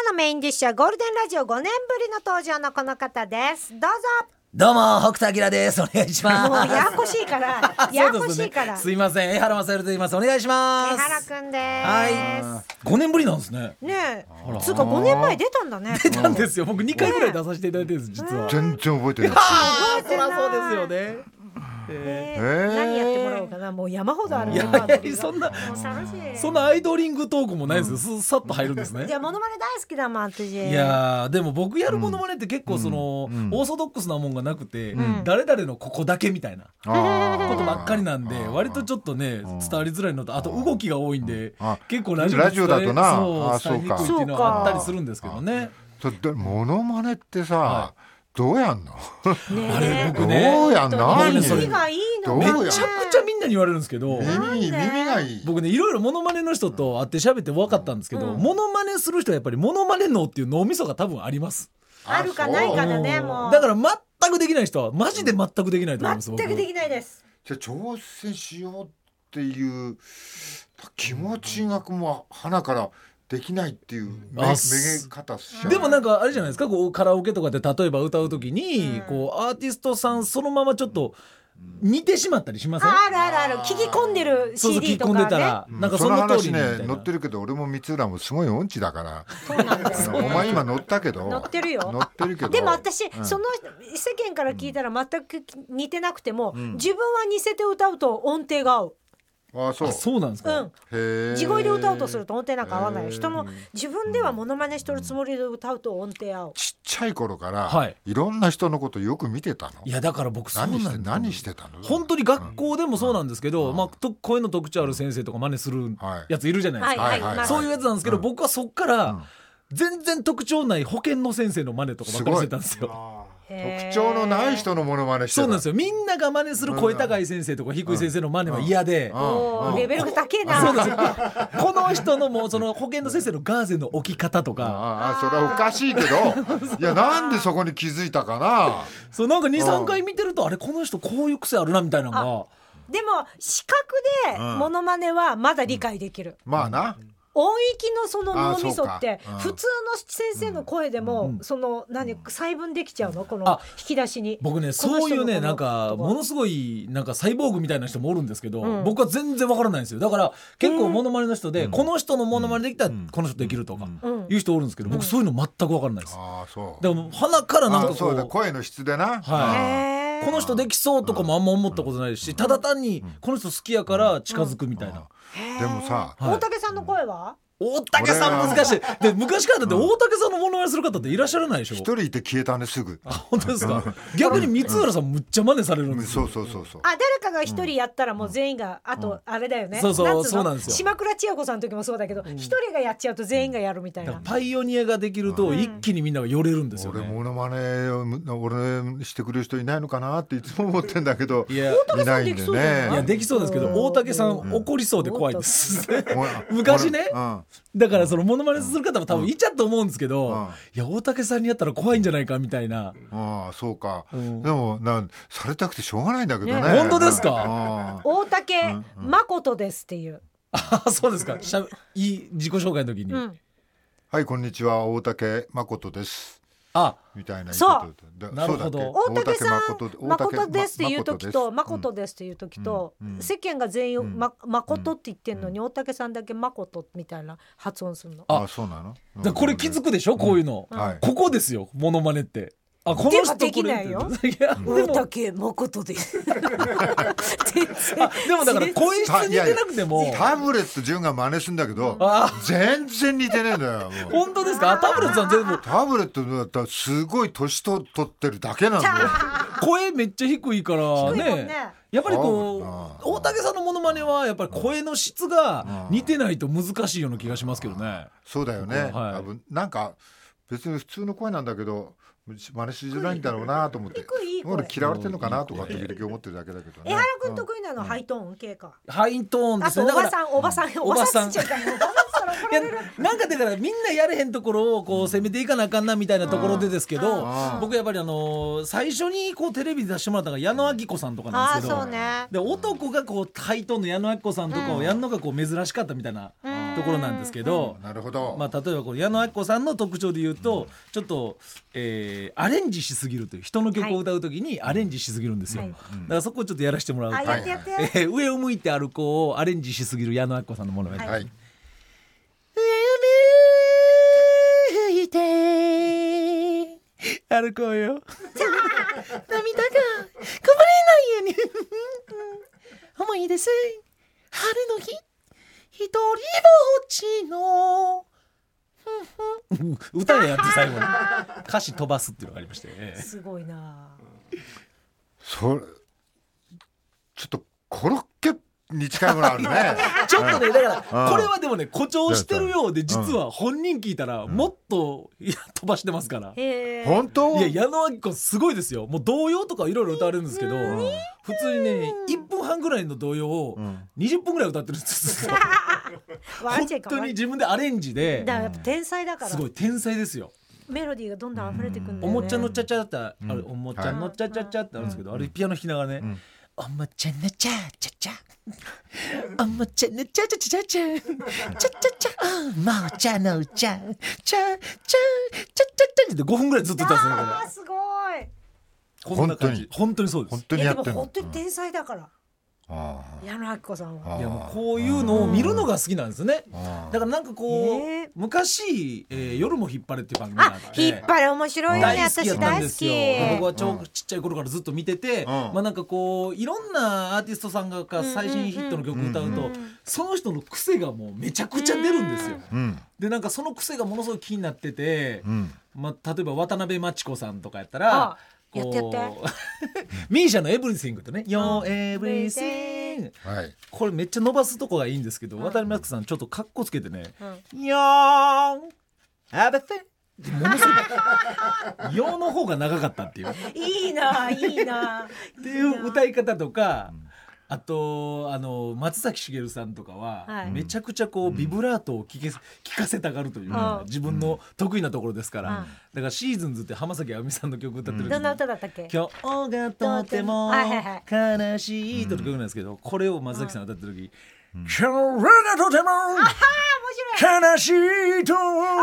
のメインディッシュはゴールデンラジオ5年ぶりの登場のこの方です。どうぞ。 どうも北斗晶です。お願いします。 もうややこしいからややこしいから、 すいません、江原正宏と言います。お願いします。 江原くんです。 はい、5年ぶりなんですね。 ねえ、つうか5年前出たんだね。 出たんですよ。僕2回ぐらい出させていただいてるんです、実は。 全然覚えてない。 覚えてない。 そりゃそうですよね。 何やってもらおうかな。もう山ほどある。 いやそんなアイドリングトークもないですよ。さっと入るんですね。 じゃあモノマネ大好きだもん私。 いやでも僕やるモノマネって結構その、オーソドックスなもんがなくて、誰々のここだけみたいなことばっかりなんで、割とちょっとね伝わりづらいのと、あと動きが多いんで、結構ラジオだとな、 そうか、伝えにくいっていうのはあったりするんですけどね。 モノマネってさ、どうやんの？ あれ僕ね、 どうやんの？ 耳がいいの？ めちゃくちゃみんなに言われるんですけど、 耳がいい。 僕ねいろいろモノマネの人と会って喋って分かったんですけど、モノマネする人はやっぱりモノマネ脳っていう脳みそが多分あります。 あるかないかだね。もうだから全くできない人はマジで全くできないと思います。 全くできないです。 じゃあ挑戦しようっていう気持ちがもう鼻からできないっていうめげ方しちゃう。 でもなんかあれじゃないですか、こうカラオケとかで例えば歌うときに、こうアーティストさんそのままちょっと似てしまったりしません？ あるあるある。聞き込んでる CD とかね。 聞き込んでたらなんかその通りにみたいな。 その話ね載ってるけど、俺も三浦もすごい音痴だから。 そうなんですよ。 お前今載ったけど。 載ってるよ。 載ってるけど。 でも私、その世間から聞いたら全く似てなくても、自分は似せて歌うと音程が合う。 そうなんですか。 地声で歌うとすると音程なんか合わないよ。人の自分ではモノマネしてるつもりで歌うと音程合う。 ちっちゃい頃からいろんな人のことよく見てたの？ いやだから僕そうなんです。 何してたの？ 本当に学校でもそうなんですけど、声の特徴ある先生とか真似するやついるじゃないですか。そういうやつなんですけど、僕はそっから全然特徴ない保健の先生の真似とかばっかりしてたんですよ。 特徴のない人のモノマネしてた。 そうなんですよ。みんなが真似する声高い先生とか低い先生の真似は嫌で、 レベルが高いな。 そうですよ。この人のもうその保健の先生のガーゼの置き方とか、 それはおかしいけどいやなんでそこに気づいたかな。 そうなんか 2,3 回見てると、あれこの人こういう癖あるなみたいなのが。 でも視覚でモノマネはまだ理解できる。 まあな、 音域のその脳みそって普通の先生の声でもその細分できちゃうの、この引き出しに。 僕ねそういうねなんかものすごいなんかサイボーグみたいな人もおるんですけど、僕は全然わからないんですよ。だから結構モノマネの人で、この人のモノマネできたらこの人できるとかいう人おるんですけど、僕そういうの全くわからないです。でも鼻からなんかこう声の質でな、 この人できそうとかもあんま思ったことないですし、ただ単にこの人好きやから近づくみたいな。 でもさ、 大竹さんの声は大竹さん難しい。で昔からだって大竹さんのモノマネする方っていらっしゃらないでしょ。 一人いて消えたねすぐ。 本当ですか？逆に三浦さんむっちゃ真似されるんですよ。 そう。 誰かが一人やったらもう全員が、あとあれだよね。 そうなんですよ。 島倉千代子さんの時もそうだけど、一人がやっちゃうと全員がやるみたいな。 パイオニアができると一気にみんなが寄れるんですよね。 俺モノマネ俺してくれる人いないのかなっていつも思ってんだけど、いないんでね。 いやできそうですけど、大竹さん怒りそうで怖いです。昔ね。だからそのモノマネする方も多分いちゃと思うんですけど、いや大竹さんにやったら怖いんじゃないかみたいな。 そうか。でもされたくてしょうがないんだけどね。 本当ですか？ 大竹誠ですっていう。 そうですか。いい自己紹介の時に、 はいこんにちは大竹誠ですみたいな。 そう、 なるほど。 大竹さん誠ですっていう時と誠ですっていう時と、世間が全員誠って言ってんのに、大竹さんだけ誠みたいな発音するの。 そうなの？これ気づくでしょ、こういうの。ここですよモノマネって。この人できないよ。大竹誠です。でもだから声質似てなくてもタブレット純が真似するんだけど全然似てねえんだよ。 本当ですか？タブレットさん全部タブレットだったらすごい年取ってるだけなんだよ。 声めっちゃ低いからね。やっぱりこう大竹さんのモノマネはやっぱり声の質が似てないと難しいような気がしますけどね。 そうだよね。なんか別に普通の声なんだけど真似しづらいんだろうなと思って、俺嫌われてるのかなとかって思ってるだけだけどね。 江原くん得意なのハイトーン系か。 ハイトーンですね。 おばさんっちゃったの。 なんかだからみんなやれへんところをこう攻めていかなあかんなみたいなところでですけど、僕やっぱり最初にこうテレビで出してもらったのが矢野顕子さんとかなんですけど、で男がこうハイトーンの矢野顕子さんとかをやるのがこう珍しかったみたいなところなんですけど、 なるほど。 まあ、例えばこれ矢野顕子さんの特徴で言うと、ちょっと、アレンジしすぎるという、人の曲を歌うときにアレンジしすぎるんですよ、だからそこをちょっとやらせてもらうと、上を向いて歩こうをアレンジしすぎる矢野顕子さんのものが、上を向いて歩こうよ涙がこぼれないように思い出す春の日一人ぼっちの歌でやって最後に歌詞飛ばすっていうのがありまして、 すごいな。 それちょっとコロッケに近いものあるねちょっとね、だからこれはでもね誇張してるようで、実は本人聞いたらもっと飛ばしてますから。 本当？ いや、矢野顕子すごいですよ。もう童謡とかいろいろ歌われるんですけど、普通にね1分半ぐらいの童謡を20分ぐらい歌ってるんですよ本当に自分でアレンジで。 だからやっぱ天才だから、 すごい天才ですよ。 メロディーがどんどん溢れてくんだよね。 おもちゃのちゃちゃだったら、あれおもちゃのちゃちゃちゃってあるんですけど、あれピアノ弾きながらね、おもちゃのちゃちゃちゃおもちゃのちゃちゃちゃちゃちゃちゃちゃおもちゃのちゃちゃちゃちゃちゃちゃって5分ぐらいずっと歌ってたんですよ。 すごい。 こんな感じ。本当にそうです。 本当にやってる。 でも本当に天才だから。矢野顕子さんは。 いや、もうこういうのを見るのが好きなんですね。だからなんかこう、昔、夜も引っ張れっていう番組があって、 引っ張れ面白いよね。私大好き。 僕はちっちゃい頃からずっと見てて、まあなんかこういろんなアーティストさんが最新ヒットの曲を歌うと、その人の癖がもうめちゃくちゃ出るんですよ。でなんかその癖がものすごい気になってて、まあ例えば渡辺真知子さんとかやったら。 やってミーシャのエブリシングとね、Your Everything、これめっちゃ伸ばすとこがいいんですけど、渡辺真知子さんちょっとカッコつけてね、Your Everything、ものすごいYourの方が長かったっていう、 いいないいなっていう歌い方とか、あと松崎しげるさんとかは、めちゃくちゃこうビブラートを聞かせたがるというのが自分の得意なところですから、だからシーズンズって浜崎あゆみさんの曲歌ってる時に、 どんな歌だったっけ？ 今日がとても悲しいという曲なんですけど、これを松崎さんが歌ってる時、今日がとても悲しいと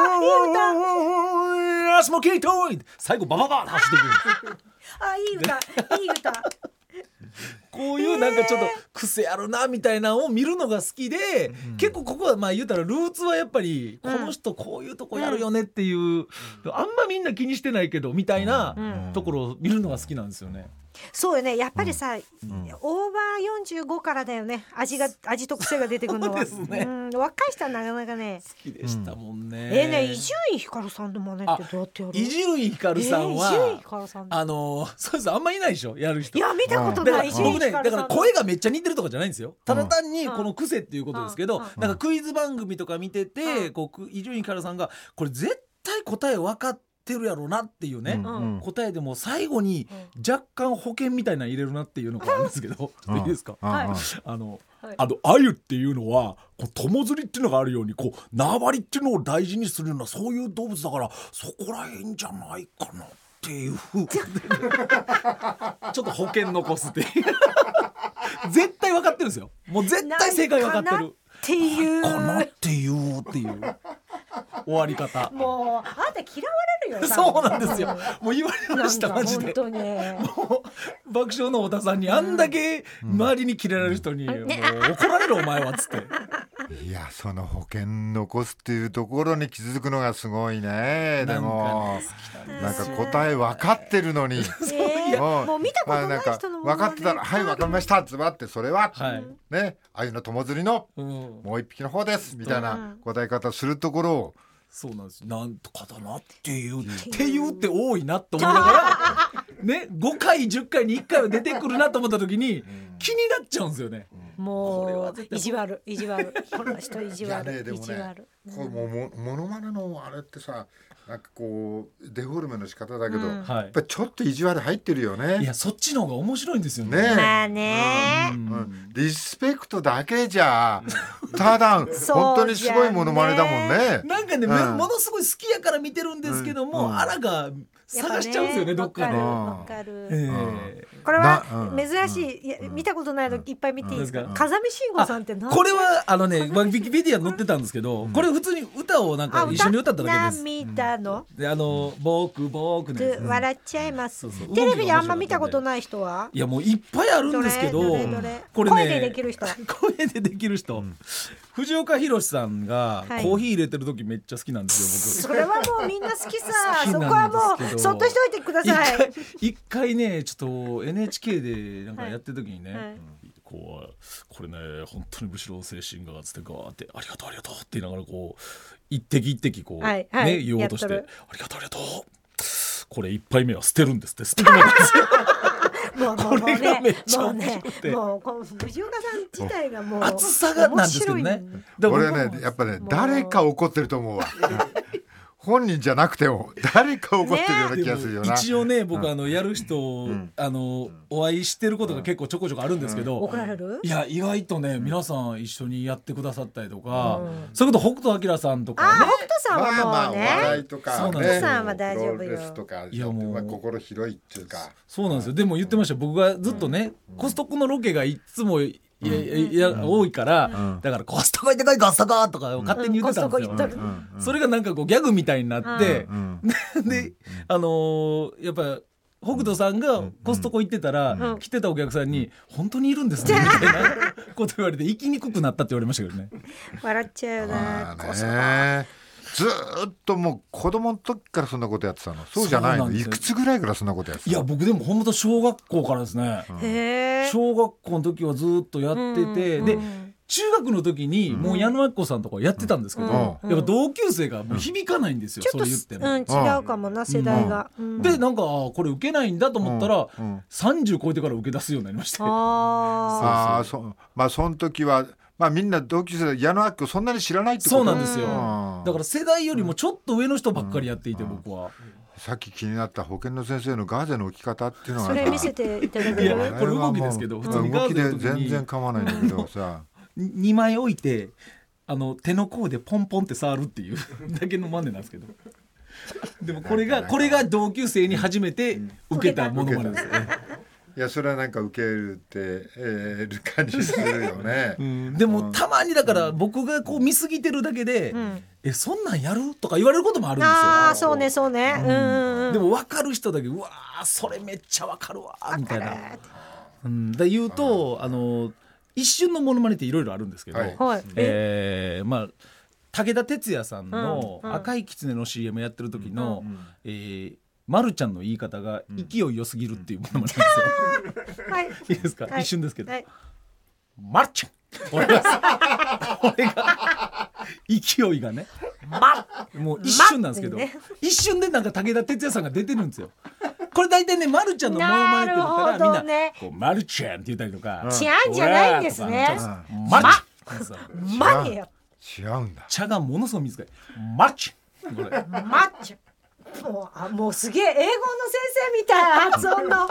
明日もきっと最後バババッと走っていくんですいい歌いい歌こういうなんかちょっと癖あるなみたいなのを見るのが好きで、結構ここはまあ言うたらルーツはやっぱりこの人こういうとこやるよねっていう、あんまみんな気にしてないけどみたいなところを見るのが好きなんですよね。 そうよね、やっぱりさ、オーバー45からだよね、味と癖が出てくるのは。 そうですね、 若い人はなかなかね好きでしたもんね。 伊集院光さんの真似ってどうやってやる？ 伊集院光さんは、そうです、あんまいないでしょやる人。 いや見たことない。 僕ね、だから声がめっちゃ似てるとかじゃないんですよ。ただ単にこの癖っていうことですけど、なんかクイズ番組とか見てて、伊集院光さんがこれ絶対答え分かってるやろうなっていうね、答えでも最後に若干保険みたいなの入れるなっていうのがあるんですけど、いいですか？鮎っていうのは友釣りっていうのがあるように縄張りっていうのを大事にするようなそういう動物だから、そこらへんじゃないかなっていうちょっと保険残すっていう絶対分かってるんですよ。もう絶対正解分かってるっていうかなっていう終わり方。 もうあんた嫌われるよ。 そうなんですよ。もう言われましたマジで。 本当にもう爆笑の太田さんにあんだけ周りにキレられる人に、もう怒られるお前はっつって。 いや、その保険残すっていうところに気づくのがすごいね。でもなんか答え分かってるのに、 もう見たことない人の分かってたら、はい分かりましたズバって、それはね、鮎の友釣りのもう一匹の方ですみたいな答え方するところを、 そうなんです。なんとかだなっていうって多いなと思いながらね、5回10回に1回は出てくるなと思った時に気になっちゃうんですよね。 もう意地悪この人意地悪。 でもね、これもうモノマネのあれってさ、 なんかこうデフォルメの仕方だけど、 うんやっぱりちょっと意地悪入ってるよね。 いやそっちの方が面白いんですよね。 まあね、 リスペクトだけじゃただ本当にすごいモノマネだもんね。 なんかね、ものすごい好きやから見てるんですけども、あらが探しちゃうんですよね、どっかで。 わかる。 これは珍しい、見たことないのいっぱい見ていいですか。風見慎吾さんって何？ これはウィキペディアに載ってたんですけど、これ普通に歌をなんか一緒に歌っただけです。 涙ので僕ね笑っちゃいます。テレビであんま見たことない人は？ いやもういっぱいあるんですけど、これね声でできる人。 声でできる人。藤岡弘さんがコーヒー入れてる時めっちゃ好きなんですよ僕。 それはもうみんな好きさ。そこはもうそっとしといてください。 一回ねちょっと NHK でなんかやってる時にね、これね本当に武士道精神がつってガーってありがとうありがとうって言いながらこう一滴一滴こうね言おうとしてありがとうありがとうこれ一杯目は捨てるんですって捨てるんですよ。これがめっちゃ面白くて、 もうこの藤岡さん自体がもう熱さがなんですけどね。 俺ねやっぱね誰か怒ってると思うわ。本人じゃなくても誰か怒ってるような気がするよな。 一応ね僕やる人お会いしてることが結構ちょこちょこあるんですけど、 怒られる？ いや意外とね皆さん一緒にやってくださったりとか、それこそ北斗晶さんとかね。 北斗さんはもうね、 まあお笑いとか北斗さんは大丈夫よ。 いやもう心広いっていうか。 そうなんですよ。でも言ってました。僕がずっとねコストコのロケがいつも多いから、だからコストコ行ってこいコストコとか勝手に言ってたんですよ。それがなんかこうギャグみたいになって、でやっぱ北斗さんがコストコ行ってたら、来てたお客さんに本当にいるんですねみたいなこと言われて行きにくくなったって言われましたけどね。 笑っちゃうな。 ずっともう子供の時からそんなことやってたの？そうじゃないの？いくつぐらいからそんなことやってたの？ いや僕でも本当小学校からですね。小学校の時はずっとやってて、で中学の時にもう矢野明子さんとかやってたんですけど、やっぱ同級生がもう響かないんですよ、それ言っても。 違うかもな世代が。 でなんかこれ受けないんだと思ったら、30超えてから受け出すようになりまして。 まあその時はみんな同級生で矢野明子そんなに知らないってこと。 そうなんですよ。だから世代よりもちょっと上の人ばっかりやっていて、僕は。 さっき気になった保健の先生のガーゼの置き方っていうのがそれ見せていただける？ これ動きですけど、普通にガーゼの時に動きで全然構わないんだけどさ 2枚置いて手の甲でポンポンって触るっていうだけの真似なんですけど、でもこれが同級生に初めて受けたものまでですね。 いやそれはなんか受けるってる感じするよね。 でもたまにだから僕がこう見過ぎてるだけで、そんなんやるとか言われることもあるんですよ。 あそうねそうね。 でも分かる人だけうわそれめっちゃ分かるわみたいな。で言うと一瞬のモノマネっていろいろあるんですけど、武田鉄矢さんの赤い狐の CM やってる時のまるちゃんの言い方が勢い良すぎるっていうものもなんですよ。いいですか、一瞬ですけど、まるちゃんこれが勢いがね、もう一瞬なんですけど、一瞬でなんか武田鉄矢さんが出てるんですよ。これ大体ね、まるちゃんのモノマネって言ったらみんなこうまるちゃんって言ったりとか、 ちゃんじゃないんですね。まねや違うんだ。 茶がものすごい短い。まるちゃんこれまっちゃんもうすげえ英語の先生みたいな発音の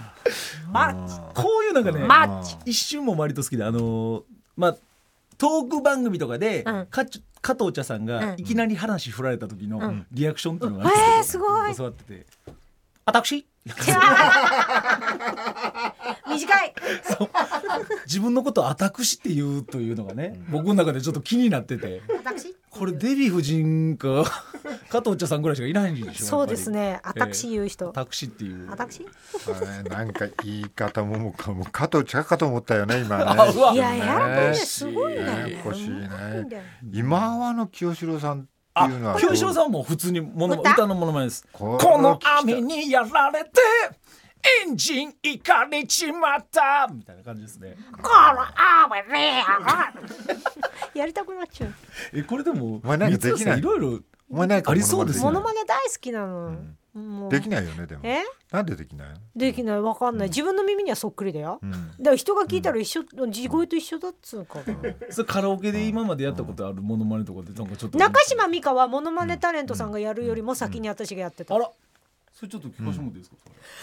こういうのがね一瞬も割と好きでトーク番組とかで、加藤茶さんがいきなり話振られた時のリアクションっていうのがあるんですけど、教わってて私短い自分のことを私って言うというのがね、僕の中でちょっと気になってて、これデヴィ夫人か加藤茶さんぐらいしかいないんでしょ。 そうですね、私言う人、 私っていう私なんか言い方も加藤茶かと思ったよね今ね。 いややっぱりすごいね。 今和の清志郎さん清志郎さんも普通に歌のものまねです。この雨にやられてエンジンいかれちまったみたいな感じですね。 この雨にやりたくなっちゃう。 これでもなんかできない。 いろいろお前ないかありそうですよモノマネ大好きなの、もうできないよねでも。なんでできないの？ できない、わかんない、自分の耳にはそっくりだよ、だから人が聞いたら一緒、地声と一緒だっつうか、 それカラオケで今までやったことあるモノマネとかでなんかちょっと中島美嘉はモノマネタレントさんがやるよりも先に私がやってた、 あらそれちょっと聞かせてもらっていいですか、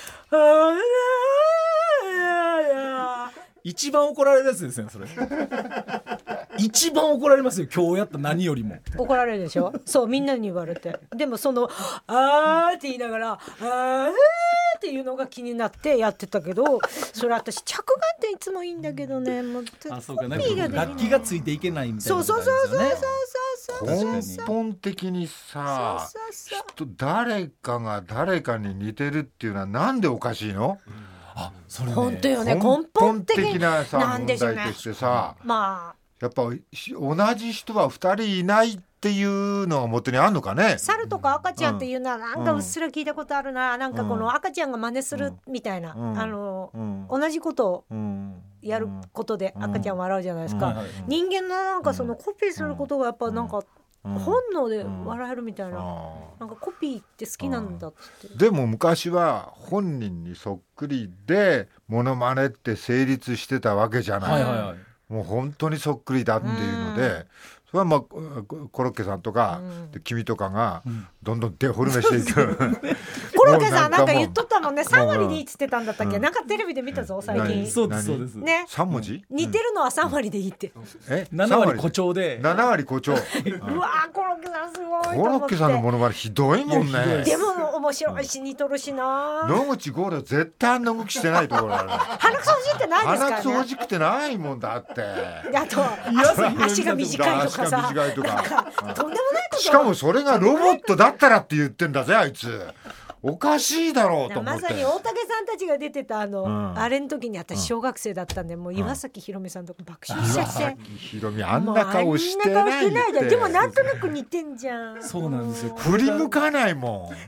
一番怒られるやつですねそれ一番怒られますよ今日やった何よりも怒られるでしょそうみんなに言われて、でもそのあーって言いながらあーっていうのが気になってやってたけど、それ私着眼点いつもいいんだけどね、もうそうか、なんか楽器がついていけないみたいな、 そう根本的にさ、誰かが誰かに似てるっていうのはなんでおかしいの？ あ、それね、 本当よね、根本的なさ問題としてさ、やっぱ同じ人は2人いないっていうのが元にあるのかね。 猿とか赤ちゃんっていうのはなんかうっすら聞いたことあるな、なんかこの赤ちゃんが真似するみたいな、同じことをやることで赤ちゃん笑うじゃないですか、人間のなんかそのコピーすることがやっぱなんか本能で笑えるみたいな、なんかコピーって好きなんだって。 でも昔は本人にそっくりでモノマネって成立してたわけじゃない、もう本当にそっくりだっていうので、それはまあコロッケさんとか、君とかがどんどんデフォルメしていくコロッケさんなんか言っとったもんね、3割でいいっつってたんだったっけ、なんかテレビで見たぞ最近。 そうですそうですね、 3文字似てるのは3割でいいって、 7割誇張で 7割誇張うわーコロッケさんすごいと思って。 コロッケさんのモノマネひどいもんね。 でも面白いし似とるしな。 野口五郎絶対あんな動きしてないところある鼻くそほじってないですからね。 鼻くそほじくてないもんだって。 あと足が短いとかさ、とんでもないこと。 しかもそれがロボットだったらって言ってんだぜあいつ。おかしいだろうと思って。 まさに大竹さんたちが出てたあれの時に私小学生だったんで、もう岩崎宏美さんとか爆笑しちゃって。 岩崎宏美あんな顔してないって。 でもなんとなく似てんじゃん。 そうなんですよ。 振り向かないもん。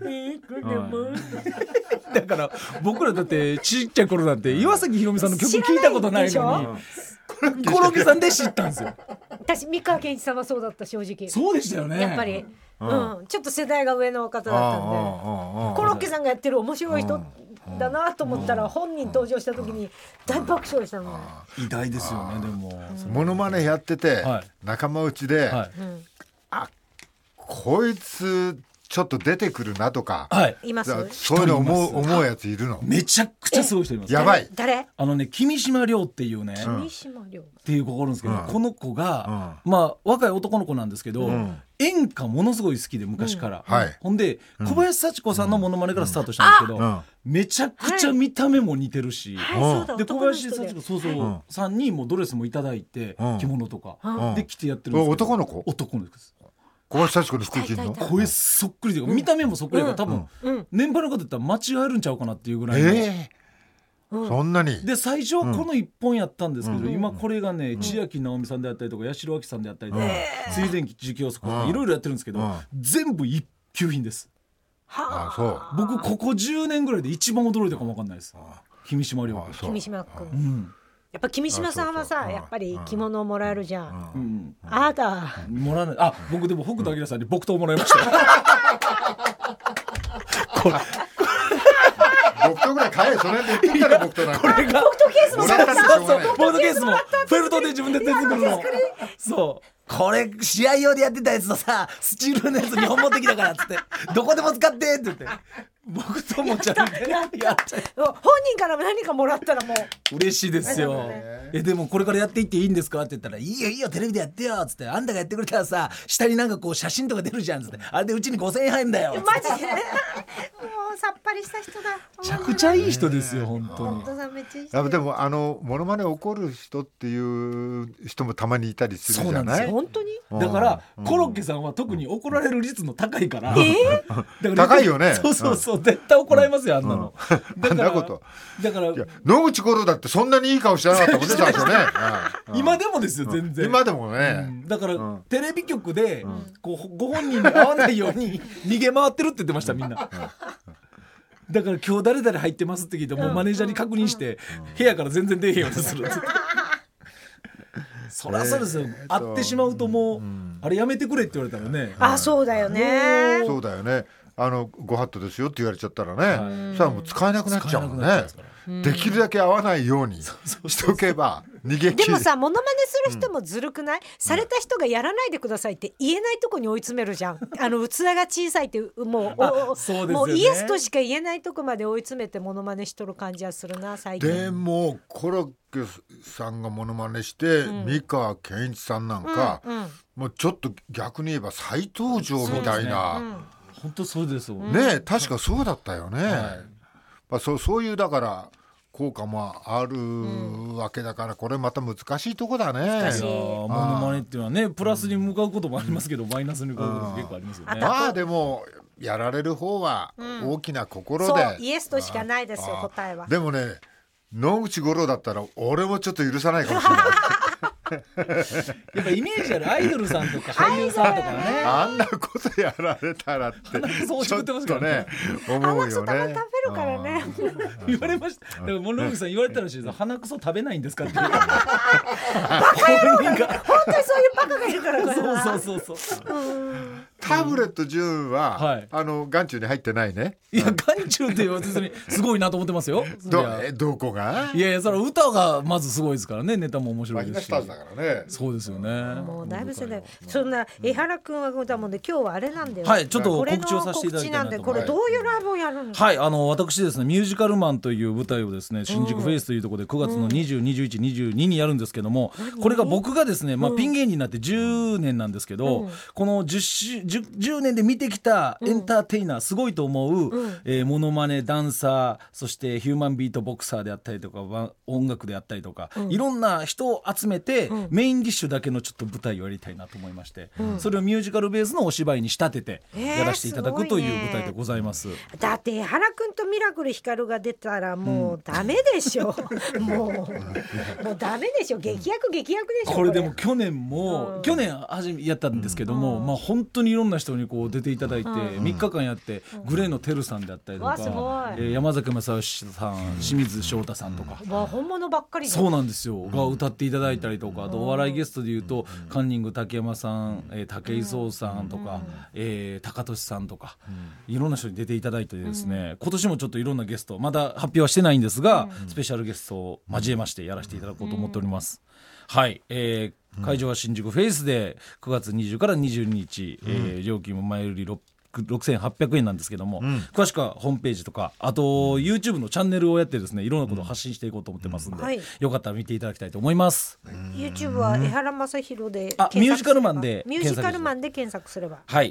だから僕らだってちっちゃい頃なんて岩崎宏美さんの曲聞いたことないのにコロッケさんで知ったんですよ。 私三河健一さんはそうだった、正直。 そうでしたよね。 やっぱり。ちょっと世代が上の方だったんで、コロッケさんがやってる面白い人だなと思ったら本人登場した時に大爆笑したの。 偉大ですよね。でもモノマネやってて仲間内で、あ、こいつちょっと出てくるなとか、 います。 そういうの思うやついるの？ めちゃくちゃすごい人います。 やばい。 誰？ 君島亮っていうね、 君島亮っていう子がおるんですけど、この子がまあ若い男の子なんですけど、演歌ものすごい好きで昔から、ほんで小林幸子さんのモノマネからスタートしたんですけど、めちゃくちゃ見た目も似てるし、で小林幸子さんにもドレスもいただいて、着物とかで着てやってるんですけど、 男の子？ 男の子です。 小林幸子の服着るの？ 声そっくりで、見た目もそっくりだから多分年配の方だったら間違えるんちゃうかなっていうぐらいの、 そんなにで最初はこの一本やったんですけど、今これがね千秋直美さんであったりとか八代亜紀さんであったりとか水前寺清子とかいろいろやってるんですけど、全部一級品です。僕ここ10年ぐらいで一番驚いたかも分かんないです。君島亮君島君、やっぱ君島さんはさ、やっぱり着物をもらえるじゃん。あなたもらわない。僕でも北斗晶さんに木刀もらいましたこれ木刀ぐらい買え、それで言ってたら木刀なんか。 これが木刀ケースももらったんでしょうがない。木刀ケースもフェルトで自分で手作るの。そう。これ試合用でやってたやつのさ、スチールのやつ2本持ってきたからっつってどこでも使ってって言って僕ともちゃんでやっちゃう。 本人から何かもらったらもう嬉しいですよ。でもこれからやっていっていいんですかって言ったら、いいよいいよテレビでやってよっつって、あんたがやってくれたらさ下になんかこう写真とか出るじゃんっつって、あれでうちに5000円入るんだよ。 マジでもうさっぱりした人だ。 めちゃくちゃいい人ですよ本当に。 でもモノマネ怒る人っていう人もたまにいたりするじゃない。 本当に。 だからコロッケさんは特に怒られる率の高いから、 高いよね。 そう絶対怒られますよ、あんなの。 あんなことだから野口五郎だってそんなにいい顔してなかったもんね最初ね。 今でもですよ全然。 今でもね。 だからテレビ局でご本人に会わないように逃げ回ってるって言ってましたみんな。だから今日誰々入ってますって聞いてもうマネージャーに確認して部屋から全然出へんようにする。そりゃそうですよ。会ってしまうともうあれやめてくれって言われたらね。 あ、そうだよね。 そうだよね。ご法度ですよって言われちゃったらね、そしたらもう使えなくなっちゃうもんね。できるだけ合わないようにしとけば逃げ切る。 でもさ、モノマネする人もずるくない？された人がやらないでくださいって言えないとこに追い詰めるじゃん。器が小さいってもうイエスとしか言えないとこまで追い詰めてモノマネしとる感じはするな最近。 でもコロッケさんがモノマネして、三河健一さんなんか、もうちょっと逆に言えば再登場みたいな。 本当そうですよね。確かそうだったよね。そういうだから効果もあるわけだから、これまた難しいとこだね。 モノマネっていうのはね、プラスに向かうこともありますけど、マイナスに向かうことも結構ありますよね。 まあでもやられる方は大きな心で、 そうイエスとしかないですよ答えは。 でもね、野口五郎だったら俺もちょっと許さないかもしれない。 やっぱイメージあるアイドルさんとか俳優さんとかね、 あんなことやられたらってそうちょっとね思うよね。 鼻くそ食べるからね。 言われました。だからモノノグさん言われたらしいです。鼻くそ食べないんですかって。バカ野郎が本当にそういうバカがいるから。 そうタブレット純は眼中に入ってないね。 いや眼中って別にすごいなと思ってますよ。 どこが？ いやそれ歌がまずすごいですからね。ネタも面白いですし。 だからね。 そうですよね。 もうだいぶ世代。そんな江原くんはだもんで今日はあれなんだよ。 はい、ちょっと告知をさせていただきたいなと。 これどういうライブをやるんですか？ はい、私ですね、ミュージカルマンという舞台をですね、新宿フェイスというところで9月の20、21、22にやるんですけども、これが僕がですね、ピン芸人になって10年なんですけど、この10年で見てきたエンターテイナー、すごいと思う、モノマネダンサー、そしてヒューマンビートボクサーであったりとか音楽であったりとか、いろんな人を集めて、メインディッシュだけのちょっと舞台をやりたいなと思いまして、それをミュージカルベースのお芝居に仕立ててやらせていただくという舞台でございます。 だって江原くんとミラクルヒカルが出たらもうダメでしょ。もうダメでしょ。劇薬でしょ。 これでも去年初めやったんですけども、本当にいろんな人にこう出ていただいて、3日間やって、グレーのテルさんであったりとか、山崎正義さん、清水翔太さんとか、 本物ばっかり。 そうなんですよ、が歌っていただいたりとか、あとお笑いゲストでいうとカンニング竹山さん、武井壮さんとか、高俊さんとか、いろんな人に出ていただいてですね、今年もちょっといろんなゲストまだ発表はしてないんですが、スペシャルゲストを交えましてやらせていただこうと思っております。はい、会場は新宿フェイスで9月20から22日、料金も前より6800円なんですけども、詳しくはホームページとか、あと YouTube のチャンネルをやってですね、いろんなことを発信していこうと思ってますんで、よかったら見ていただきたいと思います。 YouTube は江原正宏でミュージカルマンで検索すれば。 はい。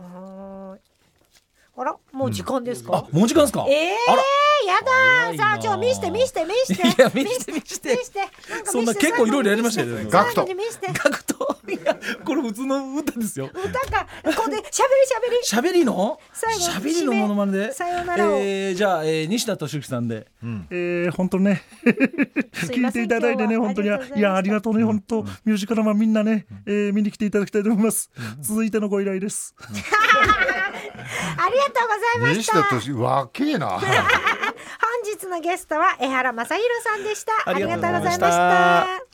あら、もう時間ですか？ もう時間ですか？あら、 やだ。さあ見していや見してそんな結構いろいろやりましたよね。 ガクトいやこれ普通の歌ですよ。 歌かこれしゃべりのモノマネでさよならを、 じゃあ、西田敏行さんで、 本当ね聞いていただいてね、本当にありがとうね。本当ミュージカルマンみんなね、見に来ていただきたいと思います。続いてのご依頼です。 ありがとうございました。 西田敏行わけえな。 本日のゲストは江原正宏さんでした。ありがとうございました。